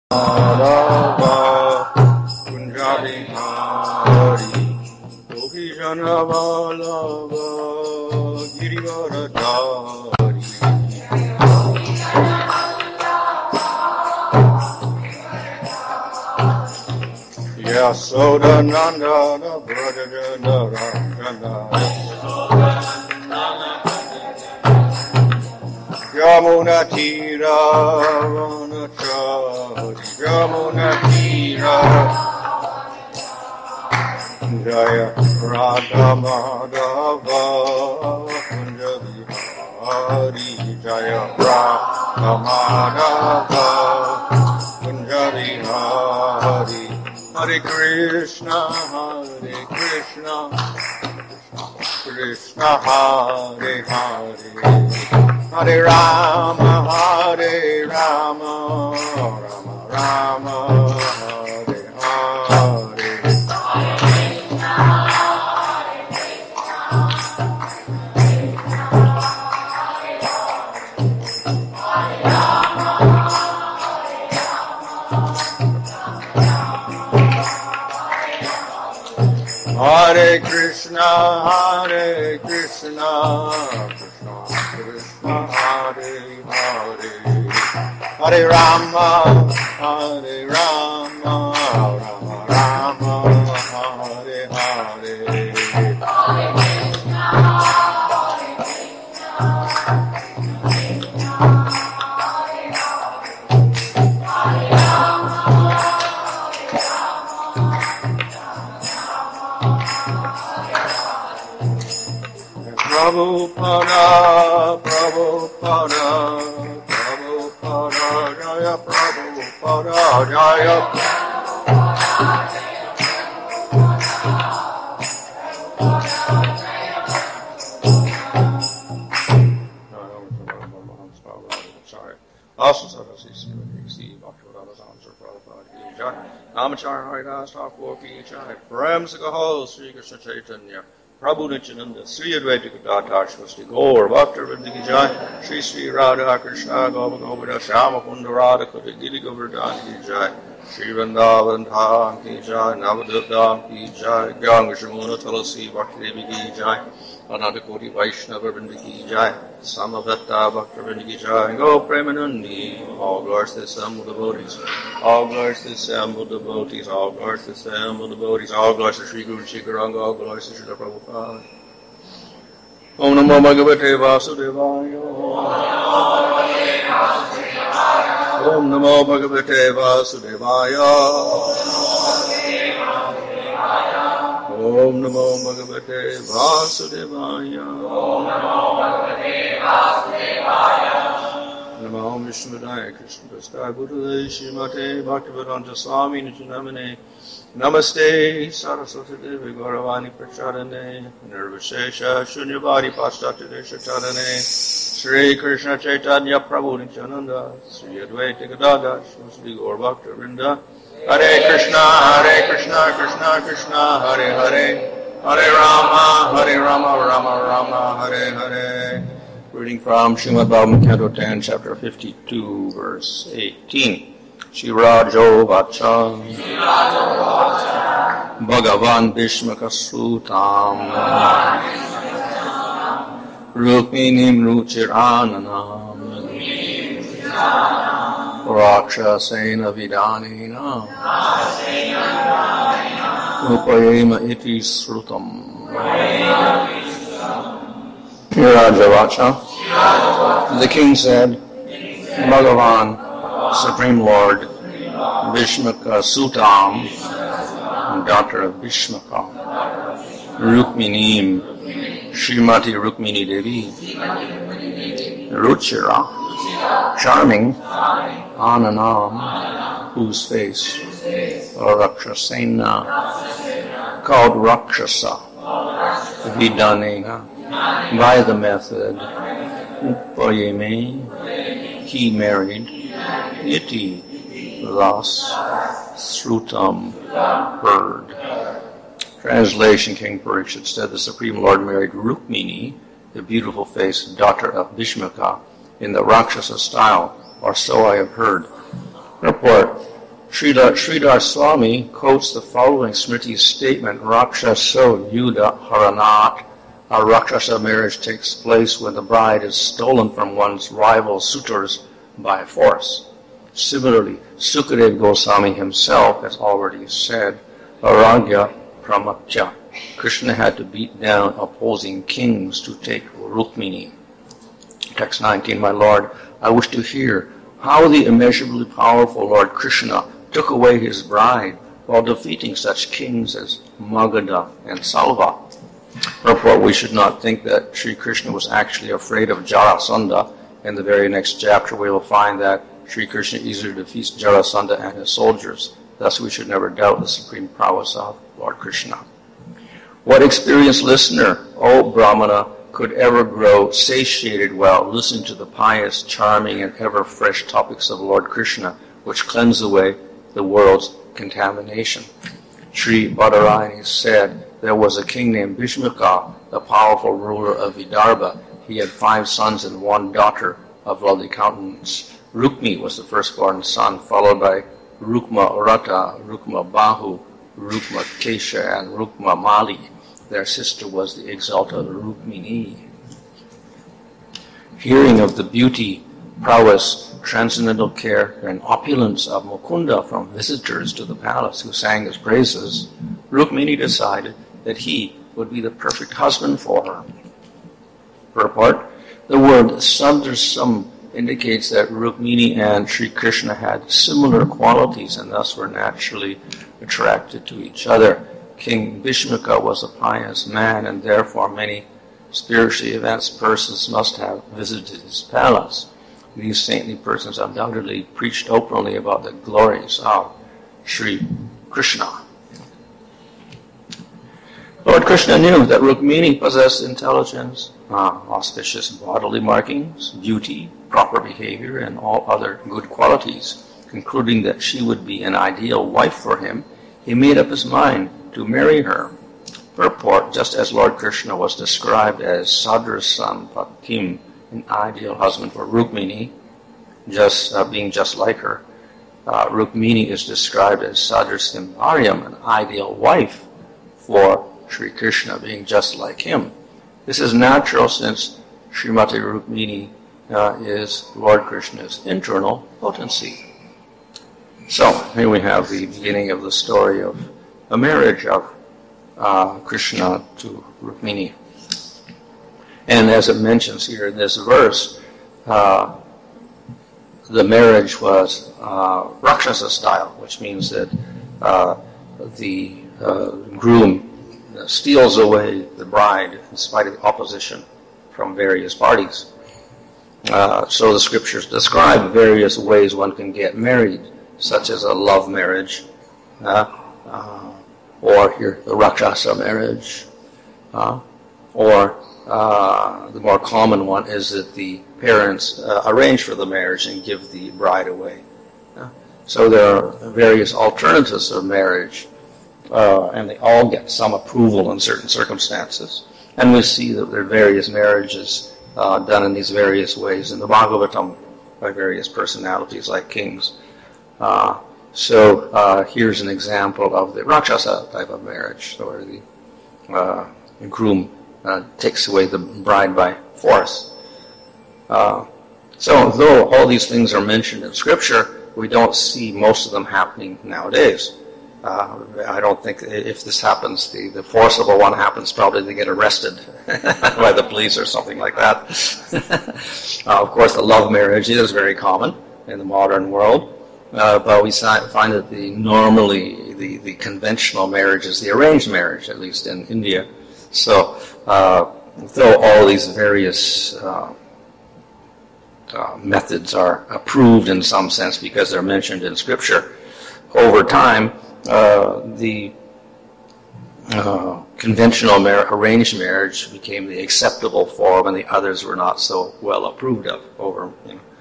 Madhava Kunjabihari Gopijana Vallabha Girivaradhari Yasoda Nandana Brajajana Rakana Yamuna Tira Vanachari Yamuna Tira Jaya Radha Madhava Kunjabihari Jaya Radha Madhava Kunjabihari Hare Krishna Krishna Hare Hare Hare Rama Hare Rama Rama Rama Hare Hare Hare Krishna Krishna Krishna Hare Hare Hare Rama Rama Rama Hare Hare Prabhupada, Jaya Prabhupada, Jaya Sorry. Also, Namachar Haridas Thakur Ki Jai, Prem Sakahol, Sri Krishna Chaitanya, Prabhu Nityananda, Sri Advaita Gadadhar Swasti Gaur, Bhakta Vrinda Ki Jai, Sri Sri Radha Krishna Gopal Govardhan Shyama Kunda Radha Kota Giri Govardhan Ki Jai, Sri Vrindavan Dham Ki Jai, Navadvip Dham Ki Jai, Ganga Shamuna Tulasi Bhakti Devi Ki Jai, Ananda Koti Vaishnava Vrinda Ki Jai, Samavetta Bhakta Vrinda Ki Jai, Go Premanandi, all glories to the assembled devotees, all glories to the assembled devotees, all glories to the assembled devotees, all glories to Sri Guru Sri Gauranga, all glories to Srila Prabhupada. Om Namo Bhagavate Vasudevaya. Om Namo Bhagavate Vasudevaya. Om Namo Bhagavate Vasudevaya. Om Namo Bhagavate Vasudevaya. Namo Vishnupadaya Krishna Prasthaya Buddhaya Srimate Bhaktivedanta Swami Nityanamane Namaste Saraswati Devi Gauravani Prachadane Nirvishesha Shunyavadi Paschatya Deshatadane Sri Krishna Chaitanya Prabhu Nityananda Sri Advaita Gadadhar Sri Gaur Bhakta Vrinda Hare Krishna Krishna Krishna Hare Hare Hare Rama Rama Rama Hare Hare. Reading from Srimad Bhagavatam, Canto 10, Chapter 52, Verse 18. Shirajo Vacha Bhagavan Bhishmaka Sutam Rukminim Ruchirananam Rakshasena Vidanina Upayema Iti Srutam. Shiraja Vacha. The king said, Bhagavan, Supreme Lord, Bhishmaka Sutam, daughter of Bhishmaka, Rukminim, Srimati Rukmini Devi, Ruchira, charming, Ananam, whose face, Rakshasena, called Rakshasa, Vidanena, by the method, Upayeme, he married, Iti, thus, Srutam, heard. Translation, King Parikshit said, the Supreme Lord married Rukmini, the beautiful-faced daughter of Bhishmaka, in the Rakshasa style, or so I have heard. Report, Sridhar Swami quotes the following Smriti statement, Rakshaso Yuddha Haranat. A Rakshasa marriage takes place when the bride is stolen from one's rival suitors by force. Similarly, Sukadeva Goswami himself has already said, Aragya Pramachya. Krishna had to beat down opposing kings to take Rukmini. Text 19, my Lord, I wish to hear how the immeasurably powerful Lord Krishna took away his bride while defeating such kings as Magadha and Salva. Therefore, we should not think that Sri Krishna was actually afraid of Jarasandha. In the very next chapter, we will find that Sri Krishna easily defeats Jarasandha and his soldiers. Thus, we should never doubt the supreme prowess of Lord Krishna. What experienced listener, O Brahmana, could ever grow satiated while listening to the pious, charming, and ever-fresh topics of Lord Krishna, which cleanse away the world's contamination? Sri Badarayani said, there was a king named Bhishmaka, the powerful ruler of Vidarbha. He had 5 sons and 1 daughter of lovely countenance. Rukmi was the firstborn son, followed by Rukma Rata, Rukma Bahu, Rukma Kesha, and Rukma Mali. Their sister was the exalted Rukmini. Hearing of the beauty, prowess, transcendental care, and opulence of Mukunda from visitors to the palace who sang his praises, Rukmini decided that he would be the perfect husband for her. Purport, the word Sadrasam indicates that Rukmini and Sri Krishna had similar qualities and thus were naturally attracted to each other. King Bhishmaka was a pious man, and therefore many spiritually advanced persons must have visited his palace. These saintly persons undoubtedly preached openly about the glories of Sri Krishna. Lord Krishna knew that Rukmini possessed intelligence, auspicious bodily markings, beauty, proper behavior, and all other good qualities. Concluding that she would be an ideal wife for him, he made up his mind to marry her. Purport, just as Lord Krishna was described as Sadrasam Patim, an ideal husband for Rukmini, being just like her, Rukmini is described as Sadrasam Bharyam, an ideal wife for Sri Krishna, being just like him. This is natural since Srimati Rukmini is Lord Krishna's internal potency. So, here we have the beginning of the story of a marriage of Krishna to Rukmini. And as it mentions here in this verse, the marriage was Rakshasa style, which means that the groom steals away the bride in spite of opposition from various parties. So the scriptures describe various ways one can get married, such as a love marriage, or here the Rakshasa marriage, or the more common one is that the parents arrange for the marriage and give the bride away. So there are various alternatives of marriage, and they all get some approval in certain circumstances. And we see that there are various marriages done in these various ways in the Bhagavatam by various personalities like kings. So here's an example of the Rakshasa type of marriage, where the groom takes away the bride by force. So though all these things are mentioned in Scripture, we don't see most of them happening nowadays. I don't think if this happens, the forcible one happens, probably they get arrested by the police or something like that. Of course, the love marriage is very common in the modern world, but we find that the conventional marriage is the arranged marriage, at least in India. So, though all these various methods are approved in some sense because they're mentioned in Scripture, over time, the conventional arranged marriage became the acceptable form, and the others were not so well approved of over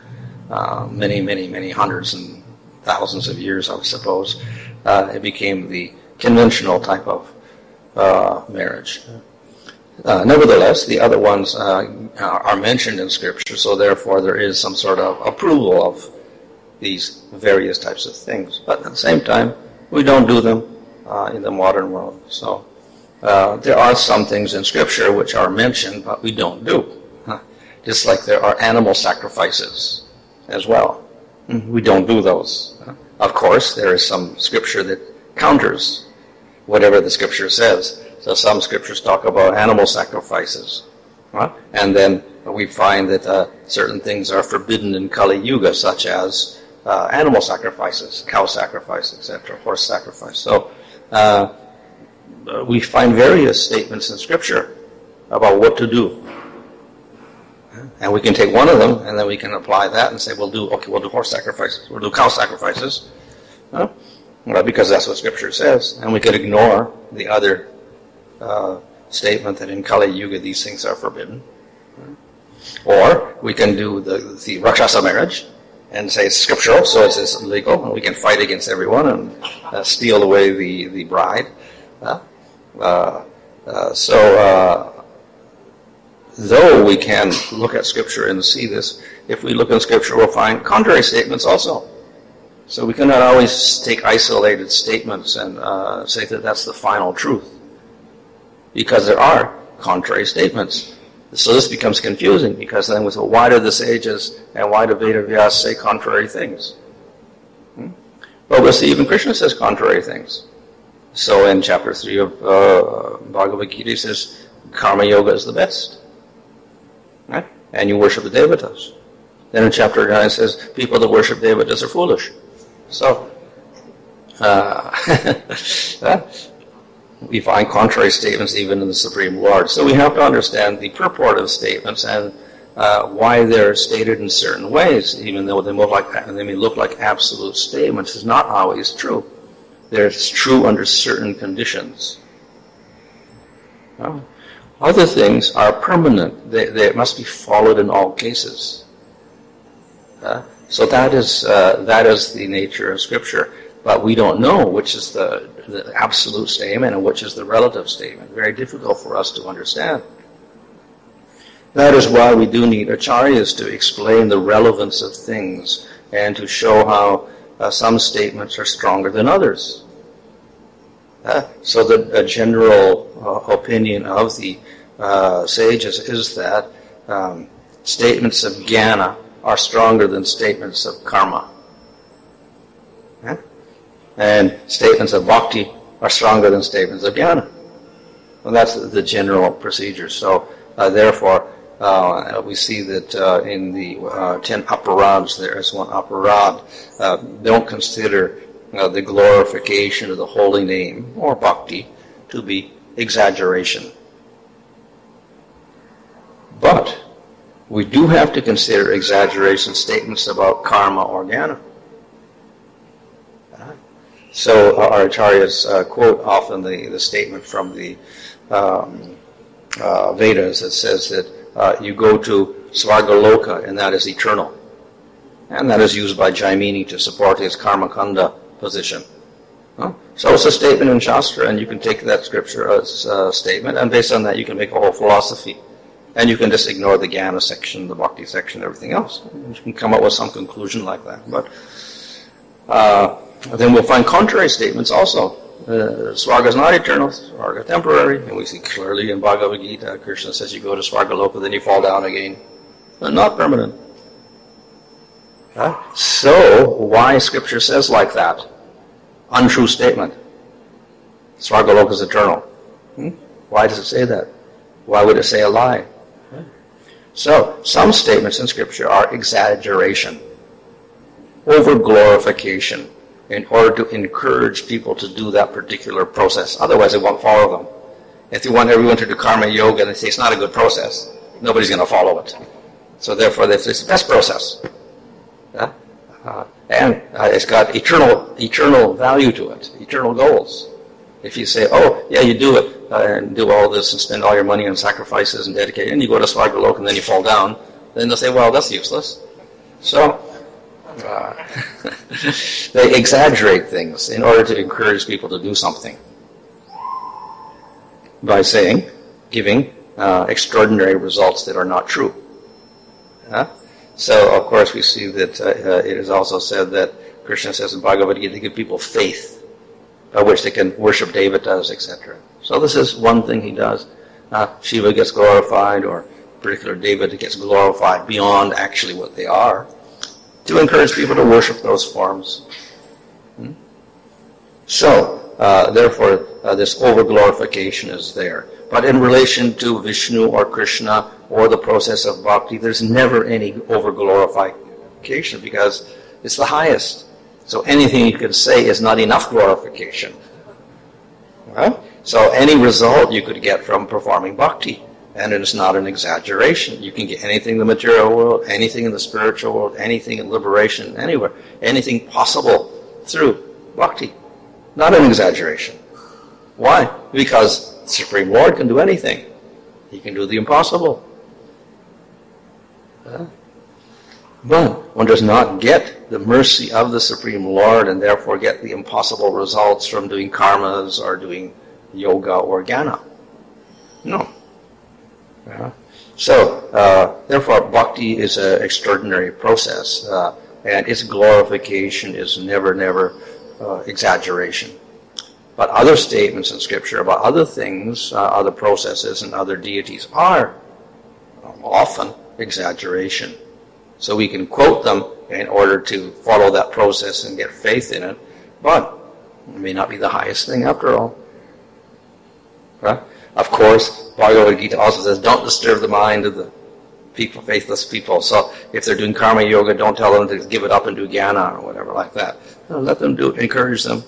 many hundreds and thousands of years, I suppose. It became the conventional type of marriage. Nevertheless, the other ones are mentioned in Scripture, so therefore there is some sort of approval these various types of things. But at the same time, we don't do them in the modern world. So there are some things in Scripture which are mentioned, but we don't do. Just like there are animal sacrifices as well. We don't do those. Of course, there is some Scripture that counters whatever the Scripture says. So some Scriptures talk about animal sacrifices. And then we find that certain things are forbidden in Kali Yuga, such as animal sacrifices, cow sacrifice, etc., horse sacrifice. So we find various statements in Scripture about what to do. And we can take one of them, and then we can apply that and say, we'll do horse sacrifices, we'll do cow sacrifices, because that's what Scripture says. And we could ignore the other statement that in Kali Yuga these things are forbidden. Or we can do the Rakshasa marriage and say it's scriptural, so it's illegal, and we can fight against everyone and steal away the bride. Though we can look at Scripture and see this, if we look in Scripture, we'll find contrary statements also. So we cannot always take isolated statements and say that that's the final truth, because there are contrary statements. So this becomes confusing, because then we say, why do the sages and why do Vedavyas say contrary things? But we'll see even Krishna says contrary things. So in chapter 3 of Bhagavad Gita, he says, Karma Yoga is the best. Right? And you worship the Devatas. Then in chapter 9 it says, people that worship Devatas are foolish. So, we find contrary statements even in the Supreme Lord. So we have to understand the purport of statements and why they're stated in certain ways, even though they may look like absolute statements, is not always true. They're true under certain conditions. Other things are permanent. They must be followed in all cases. So that is the nature of Scripture. But we don't know which is the absolute statement and which is the relative statement. Very difficult for us to understand. That is why we do need acharyas to explain the relevance of things and to show how some statements are stronger than others. So a general opinion of the sages is that statements of jnana are stronger than statements of karma. And statements of bhakti are stronger than statements of jnana. Well, that's the general procedure. So therefore, we see that in the 10 aparads, there is one aparad. Don't consider the glorification of the holy name or bhakti to be exaggeration. But we do have to consider exaggeration statements about karma or jnana. So our acharyas quote often the statement from the Vedas that says that you go to Svargaloka, and that is eternal. And that is used by Jaimini to support his karmakanda position. So it's a statement in Shastra, and you can take that scripture as a statement, and based on that you can make a whole philosophy. And you can just ignore the jnana section, the bhakti section, everything else. You can come up with some conclusion like that. But then we'll find contrary statements also. Svarga is not eternal, Svarga is temporary. And we see clearly in Bhagavad Gita, Krishna says you go to Svargaloka, then you fall down again. They're not permanent. So, why Scripture says like that? Untrue statement. Svargaloka is eternal. Why does it say that? Why would it say a lie? So, some statements in Scripture are exaggeration, over-glorification, in order to encourage people to do that particular process. Otherwise, they won't follow them. If you want everyone to do karma yoga and they say it's not a good process, nobody's going to follow it. So therefore, they say it's the best process. And it's got eternal value to it, eternal goals. If you say, oh, yeah, you do it, and do all this and spend all your money on sacrifices and dedicate, and you go to Svargaloka and then you fall down, then they'll say, well, that's useless. So, they exaggerate things in order to encourage people to do something by giving extraordinary results that are not true. So, of course, we see that it is also said that Krishna says in Bhagavad Gita, to give people faith by which they can worship devatas, etc. So this is one thing he does. Shiva gets glorified, or a particular devata gets glorified beyond actually what they are, to encourage people to worship those forms. So, therefore, this over-glorification is there. But in relation to Vishnu or Krishna or the process of bhakti, there's never any over-glorification because it's the highest. So anything you could say is not enough glorification. Right? So any result you could get from performing bhakti, and it is not an exaggeration. You can get anything in the material world, anything in the spiritual world, anything in liberation, anywhere, anything possible through bhakti. Not an exaggeration. Why? Because the Supreme Lord can do anything. He can do the impossible. But one does not get the mercy of the Supreme Lord and therefore get the impossible results from doing karmas or doing yoga or jnana. No. So, therefore, bhakti is an extraordinary process, and its glorification is never exaggeration. But other statements in Scripture about other things, other processes and other deities are often exaggeration. So we can quote them in order to follow that process and get faith in it, but it may not be the highest thing after all. Right? Of course, Bhagavad Gita also says, don't disturb the mind of the people, faithless people. So if they're doing karma yoga, don't tell them to give it up and do jnana or whatever like that. Let them do it, encourage them.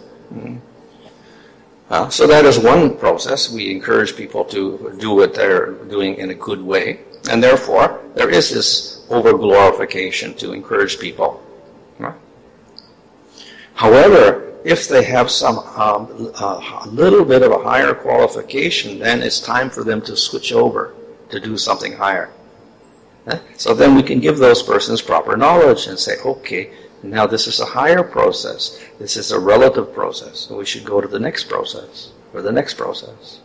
So that is one process. We encourage people to do what they're doing in a good way. And therefore, there is this over-glorification to encourage people. Right? However, if they have some a little bit of a higher qualification, then it's time for them to switch over to do something higher. So then we can give those persons proper knowledge and say, okay, now this is a higher process. This is a relative process. So we should go to the next process, or the next process.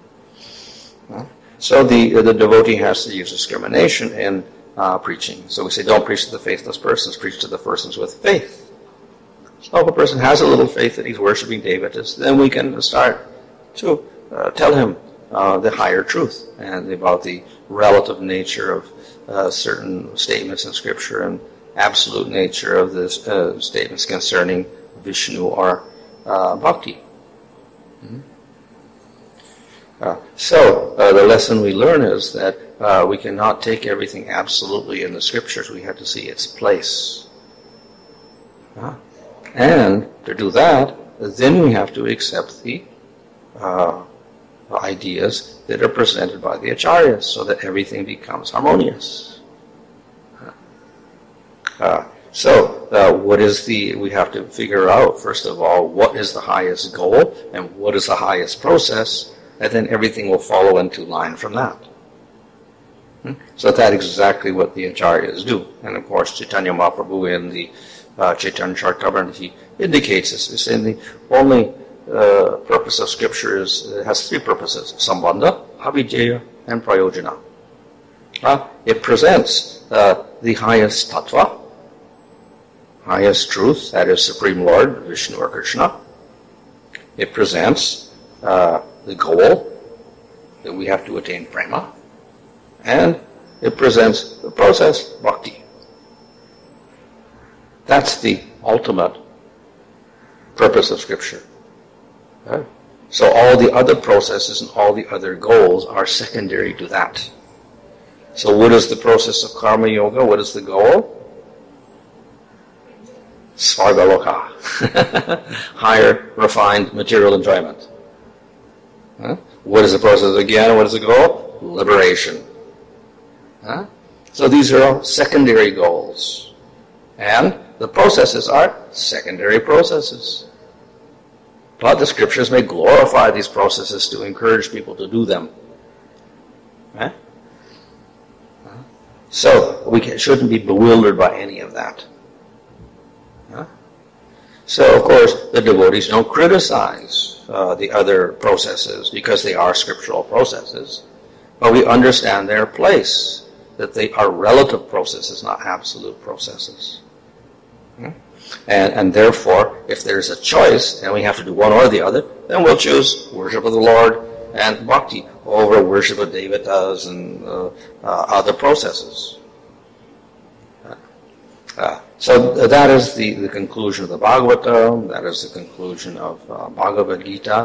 So the devotee has to use discrimination in preaching. So we say, don't preach to the faithless persons, preach to the persons with faith. So if a person has a little faith that he's worshipping devatas, then we can start to tell him the higher truth and about the relative nature of certain statements in Scripture and absolute nature of the statements concerning Vishnu or bhakti. So the lesson we learn is that we cannot take everything absolutely in the Scriptures. We have to see its place. And to do that, then we have to accept the ideas that are presented by the acharyas so that everything becomes harmonious. We have to figure out, first of all, what is the highest goal and what is the highest process, and then everything will follow into line from that. So that's exactly what the acharyas do. And of course, Chaitanya Mahaprabhu in the Chaitanya Charitamrita, he indicates this. He's saying the only purpose of Scripture has three purposes: Sambandha, Abhijaya, and Prayojana. It presents the highest tattva, highest truth, that is Supreme Lord, Vishnu or Krishna. It presents the goal that we have to attain prema, and it presents the process, bhakti. That's the ultimate purpose of Scripture. Right? So all the other processes and all the other goals are secondary to that. So what is the process of karma yoga? What is the goal? Svargaloka. Higher, refined material enjoyment. What is the process of jnana? What is the goal? Liberation. So these are all secondary goals. And the processes are secondary processes. But the Scriptures may glorify these processes to encourage people to do them. So we shouldn't be bewildered by any of that. So, of course, the devotees don't criticize the other processes because they are scriptural processes. But we understand their place. that they are relative processes, not absolute processes. And therefore, if there's a choice, and we have to do one or the other, then we'll choose worship of the Lord and bhakti over worship of devatas and other processes. So that is the conclusion of the Bhagavata. That is the conclusion of Bhagavad Gita.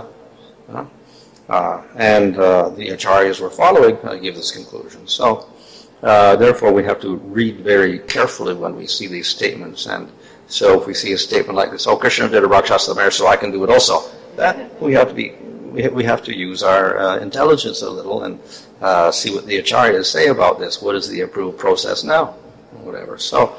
And the acharyas were following give this conclusion. So, therefore, we have to read very carefully when we see these statements. And so, if we see a statement like this, "Oh, Krishna did a Rakshasa marriage, so I can do it also," that we have to use our intelligence a little and see what the acharyas say about this. What is the approved process now? Whatever. So,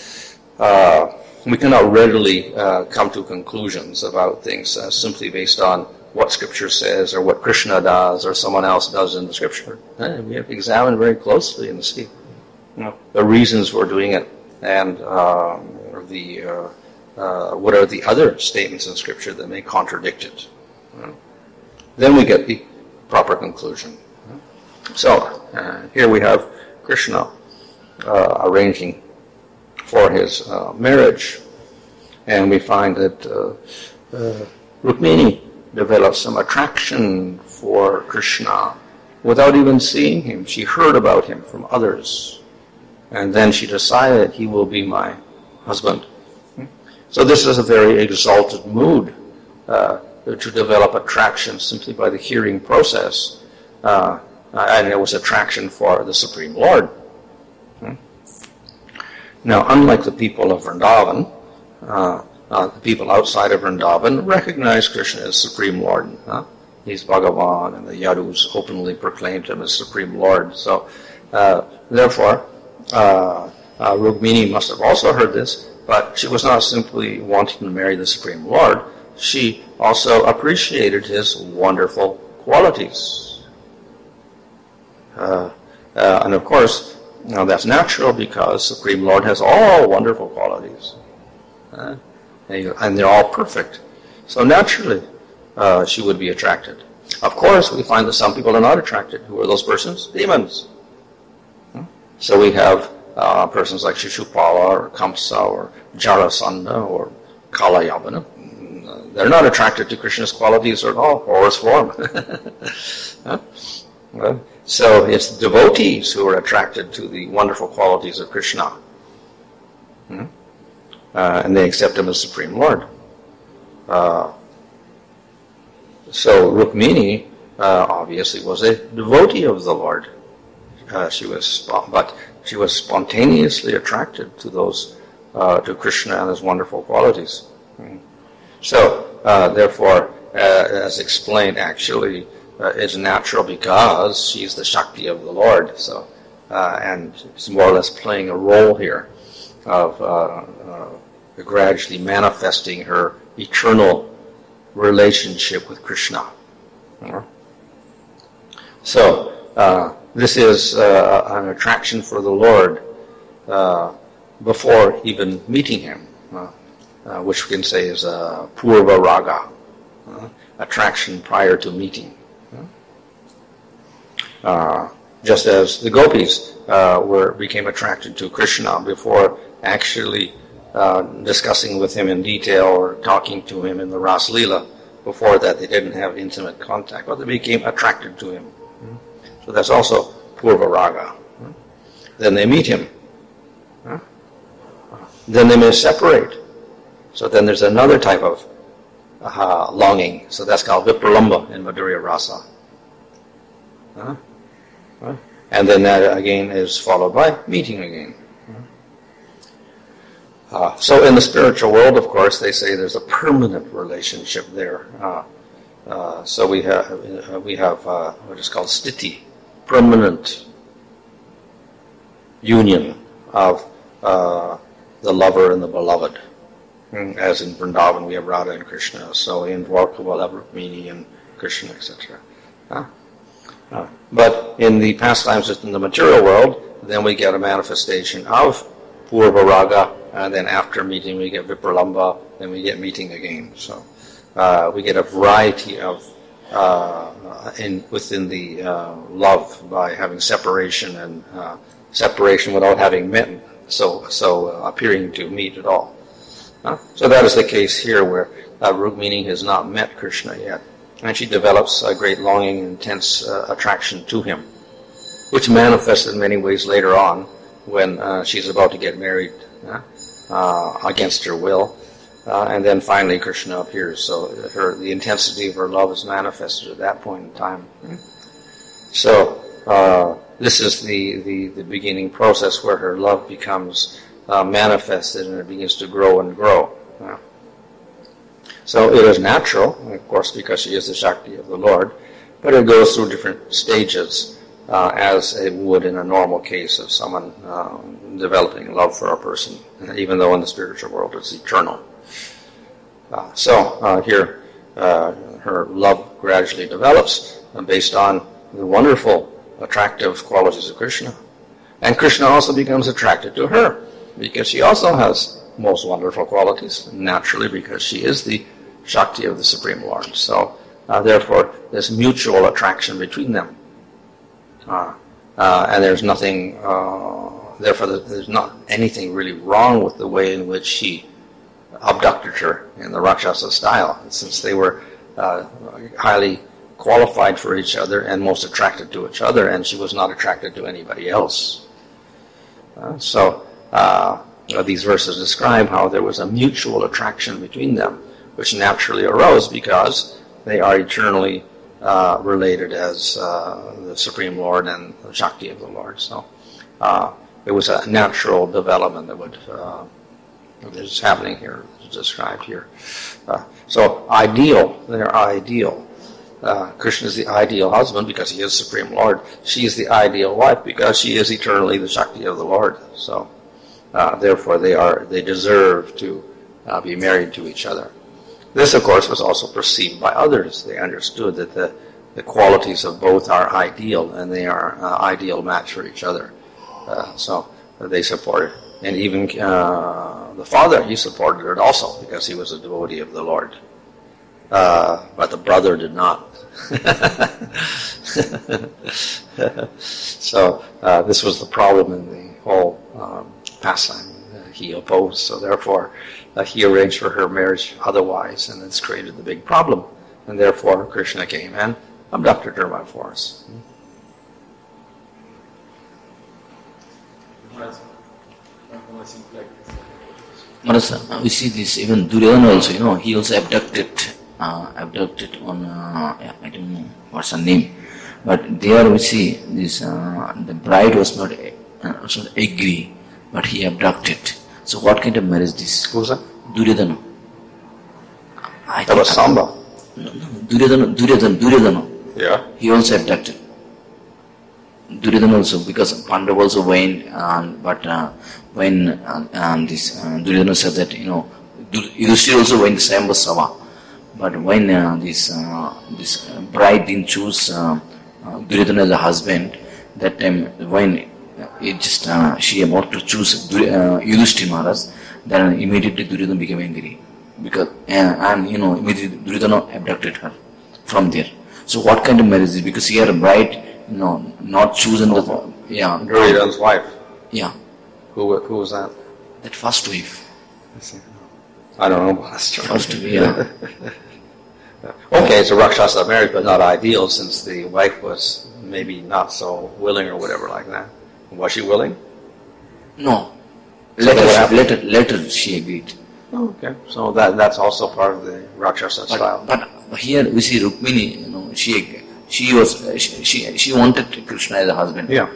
we cannot readily come to conclusions about things simply based on what Scripture says or what Krishna does or someone else does in the Scripture. We have to examine very closely and see the reasons for doing it and what are the other statements in Scripture that may contradict it. Then we get the proper conclusion. So, here we have Krishna arranging for his marriage, and we find that Rukmini developed some attraction for Krishna without even seeing him. She heard about him from others, and then she decided he will be my husband. So this is a very exalted mood to develop attraction simply by the hearing process, and it was attraction for the Supreme Lord. Now, unlike the people of Vrindavan, the people outside of Vrindavan recognize Krishna as Supreme Lord. He's Bhagavan, and the Yadus openly proclaimed him as Supreme Lord. So, therefore, Rukmini must have also heard this, but she was not simply wanting to marry the Supreme Lord. She also appreciated his wonderful qualities. And of course, that's natural because Supreme Lord has all wonderful qualities. And they're all perfect. So naturally, she would be attracted. Of course, we find that some people are not attracted. Who are those persons? Demons. So we have persons like Shishupala or Kamsa or Jarasandha or Kalayavana. They're not attracted to Krishna's qualities at all, or his form. So it's devotees who are attracted to the wonderful qualities of Krishna. And they accept him as Supreme Lord. So Rukmini obviously was a devotee of the Lord. She was spontaneously attracted to those to Krishna and his wonderful qualities. So therefore, as explained, actually, it's natural because she's the Shakti of the Lord. So and she's more or less playing a role here of gradually manifesting her eternal relationship with Krishna. So this is an attraction for the Lord before even meeting him, which we can say is Purva Raga, attraction prior to meeting. Just as the gopis became attracted to Krishna before actually discussing with him in detail or talking to him in the Ras Leela. Before that, they didn't have intimate contact, but they became attracted to him. So that's also Purva Raga. Then they meet him. Then they may separate. So then there's another type of longing. So that's called Vipralamba in Madhurya Rasa. And then that again is followed by meeting again. So in the spiritual world, of course, they say there's a permanent relationship there. So we have what is called sthiti, permanent union of the lover and the beloved. As in Vrindavan, we have Radha and Krishna. So in Dwarka, we'll have Rukmini and Krishna, etc. But in the pastimes in the material world, then we get a manifestation of Purva Raga, and then after meeting we get Vipralamba, then we get meeting again. So we get a variety of within the love by having separation and separation without having met, so appearing to meet at all. So that is the case here, where Rukmini has not met Krishna yet, and she develops a great longing and intense attraction to him, which manifests in many ways later on when she's about to get married against her will, and then finally Krishna appears. So the intensity of her love is manifested at that point in time. So this is the beginning process where her love becomes manifested, and it begins to grow and grow. So it is natural, of course, because she is the Shakti of the Lord, but it goes through different stages, as it would in a normal case of someone developing love for a person, even though in the spiritual world it's eternal. So here her love gradually develops based on the wonderful, attractive qualities of Krishna. And Krishna also becomes attracted to her, because she also has most wonderful qualities, naturally, because she is the Shakti of the Supreme Lord. So therefore there's mutual attraction between them. And there's nothing, therefore there's not anything really wrong with the way in which he abducted her in the Rakshasa style, since they were highly qualified for each other and most attracted to each other, and she was not attracted to anybody else. So these verses describe how there was a mutual attraction between them, which naturally arose because they are eternally related as the Supreme Lord and the Shakti of the Lord. So it was a natural development that is happening here, described here. So ideal, they're ideal. Krishna is the ideal husband because he is Supreme Lord. She is the ideal wife because she is eternally the Shakti of the Lord. So therefore they deserve to be married to each other. This, of course, was also perceived by others. They understood that the qualities of both are ideal, and they are ideal match for each other. So they supported. And even the father, he supported it also, because he was a devotee of the Lord. But the brother did not. So this was the problem in the whole pastime. He opposed, so therefore he arranged for her marriage otherwise, and it's created the big problem. And therefore Krishna came and abducted her by force. Maharaj, we see this, even Duryodhana also, he also abducted on, I don't know what's her name, but there we see this, the bride was not agree, but he abducted. So what kind of marriage this? Who's that? Duryodhana. That was Samba. No, Duryodhana. Yeah. He also abducted. Duryodhana also, because Pandava also went, but when this Duryodhana said that, Yudhishthira also went to Sambasava. But when this bride didn't choose Duryodhana as a husband, that time when she about to choose Yudhishthira Maharaj, then immediately Duryodhana became angry, because immediately Duryodhana abducted her from there. So what kind of marriage is it? Because he had a bride, not chosen with Duryodhana's wife. Yeah. Who was that? That first wife. I don't know about that story. First wife, yeah. Okay, it's a Rakshasa marriage, but not ideal, since the wife was maybe not so willing or whatever like that. Was she willing? No. Later she agreed. Oh, okay, so that's also part of the Rakshasa style. But here we see Rukmini, she wanted Krishna as a husband. Yeah.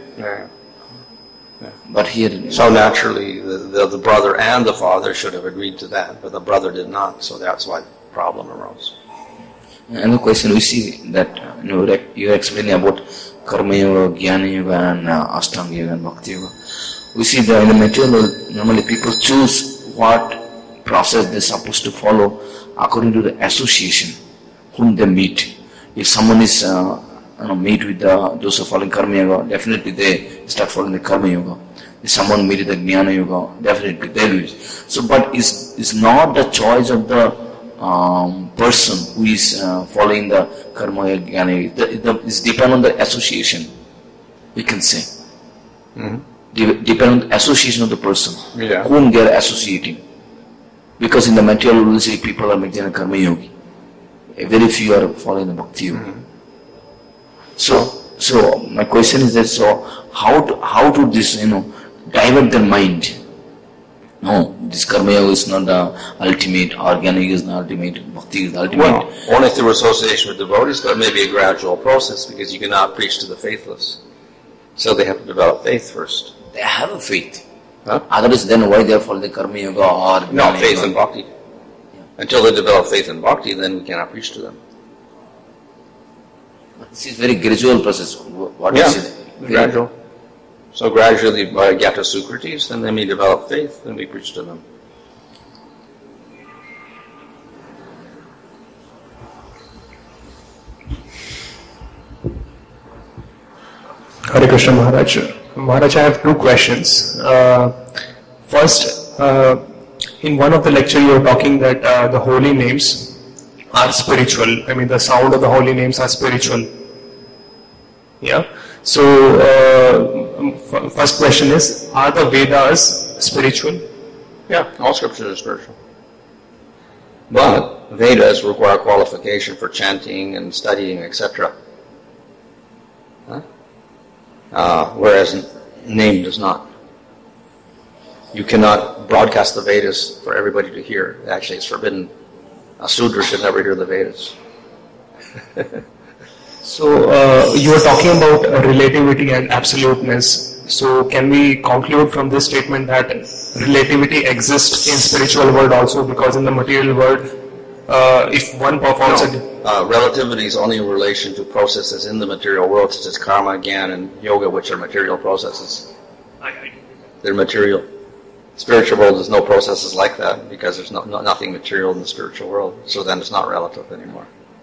But here, so naturally, the brother and the father should have agreed to that, but the brother did not. So that's why the problem arose. Another question, we see that you are explaining about Karma Yoga, Jnana Yoga, and Ashtanga Yoga and Bhakti Yoga. We see that in the material, normally people choose what process they're supposed to follow according to the association whom they meet. If someone is meet with those who are following Karma Yoga, definitely they start following the Karma Yoga. If someone meet with the Jnana Yoga, definitely they will. So, but it's not the choice of the person who is following the Karma Yoga, Jnana Yoga. It's depend on the association, we can say. Mm-hmm. depend on the association of the person. Yeah. Whom they are associating. Because in the material we will say people are making a karma yogi. Very few are following the bhakti yogi. So my question is that, so how to this, divert their mind? No, this karma yoga is not the ultimate, organic is the ultimate, bhakti is the ultimate. Well, only through association with devotees, but maybe a gradual process, because you cannot preach to the faithless. So they have to develop faith first. They have a faith. Huh? Otherwise, then why they are following the karma yoga or No, jnana faith yoga? and bhakti. Until they develop faith and bhakti, then we cannot preach to them. This is very gradual process. What is it? Gradual. So gradually, by Gata Socrates, then they may develop faith, then we preach to them. Hare Krishna Maharaj. Maharaj, I have two questions. First, in one of the lecture you were talking that the holy names are spiritual. I mean, the sound of the holy names are spiritual. Yeah. So, first question is, are the Vedas spiritual? Yeah, all scriptures are spiritual. But Vedas require qualification for chanting and studying, etc. Whereas name does not. You cannot broadcast the Vedas for everybody to hear. Actually, it's forbidden. A Sudra should never hear the Vedas. So, you were talking about relativity and absoluteness. So, can we conclude from this statement that relativity exists in spiritual world also, because in the material world, if one performs Relativity is only in relation to processes in the material world, such as karma, gyan, and yoga, which are material processes. They're material. Spiritual world, there's no processes like that, because there's nothing material in the spiritual world. So then it's not relative anymore.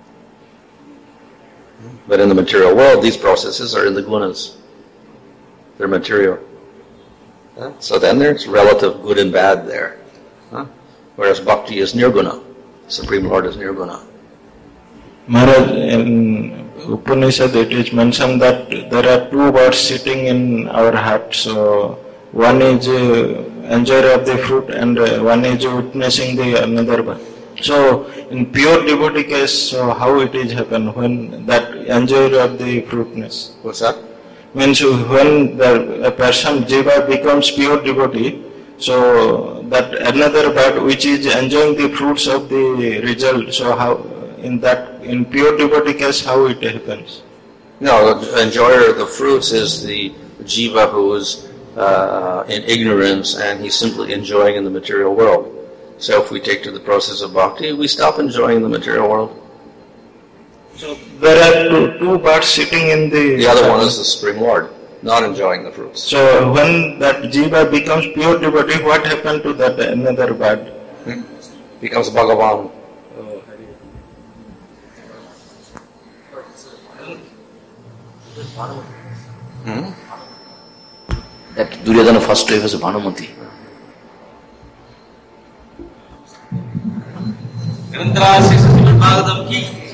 But in the material world, these processes are in the gunas. They're material. So then there's relative good and bad there. Whereas bhakti is nirguna. Supreme Lord is nirguna. Maharaj, in Upanishad it is mentioned that there are two birds sitting in our heart. So one is enjoyer of the fruit and one is witnessing the another bird. So in pure devotee case, so how it is happen when that enjoyer of the fruitness? What's that? Means when a person jiva becomes pure devotee, so that another bird which is enjoying the fruits of the result, so how in pure devotee case how it happens? No, the enjoyer of the fruits is the jiva who is in ignorance and he's simply enjoying in the material world. So if we take to the process of bhakti, we stop enjoying the material world. So there are two birds sitting in the... The other one is the Supreme Lord, not enjoying the fruits. So when that jiva becomes pure devotee, what happened to that another bird? Becomes Bhagavan. That Duryodhana first wife was Bhanumati. ग्रंथराज Shri सच्चिदानंद भागवतम की